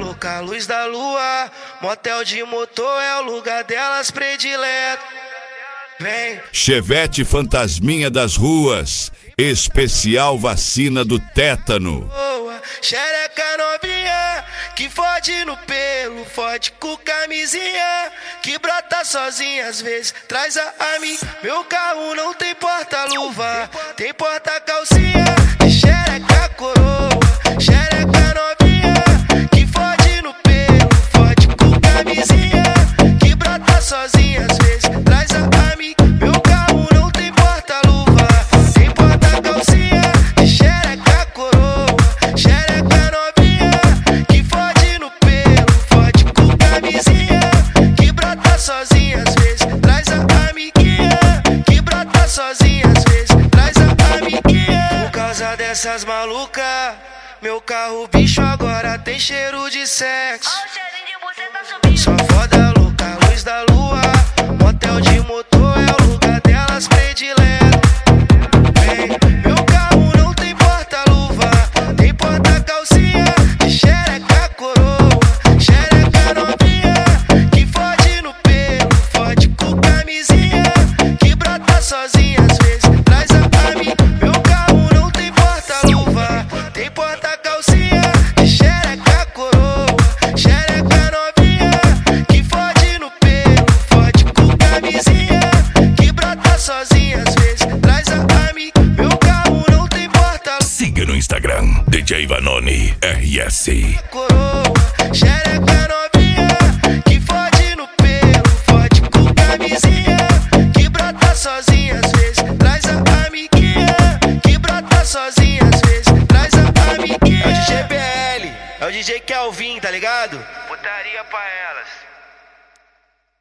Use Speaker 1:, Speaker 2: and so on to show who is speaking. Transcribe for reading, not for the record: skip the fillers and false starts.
Speaker 1: louca, luz da lua. Motel de motor é o lugar delas predileto. Vem.
Speaker 2: Chevette Fantasminha das ruas, especial vacina do tétano.
Speaker 1: Xereca novinha, que fode no pelo, fode com camisinha, que brota sozinha às vezes, traz a mim. Meu carro não tem porta-luva, tem porta-calcinha, de xereca coroa. Xereca novinha, que fode no pelo, fode com camisinha, que brota sozinha às vezes, traz a mim. Meu carro não tem porta-luva, tem porta-calcinha, de xereca coroa. Xereca novinha, que fode no pelo, fode com camisinha, que brota sozinha às vezes, traz a amiguinha, que brota sozinha às vezes, traz a amiguinha. Por causa dessas malucas, meu carro bicho agora tem cheiro de sexo. Só foda louca, luz da lua. Motel de motor é o lugar delas predileto. Vem, meu carro não tem porta-luva, tem porta-calcinha, de xereca coroa. Xereca novinha, que fode no pelo, fode com camisinha, que brota sozinha às vezes, traz a mim. Meu carro não tem porta-luva, tem porta-calcinha, de xereca coroa. Xereca novinha, que fode no pelo, fode com camisinha, que brota sozinha às vezes, traz a mim. Meu carro não tem porta-luva.
Speaker 2: Siga no Instagram, DJ Vanoni RS.
Speaker 1: Coroa, xereca novinha, que fode no pelo, fode com camisinha, que brota sozinha às vezes, traz a amiguinha, que brota sozinha às vezes, traz a amiguinha. É o DJ PL, é o DJ Kelvin, tá ligado?
Speaker 3: Putaria pra elas.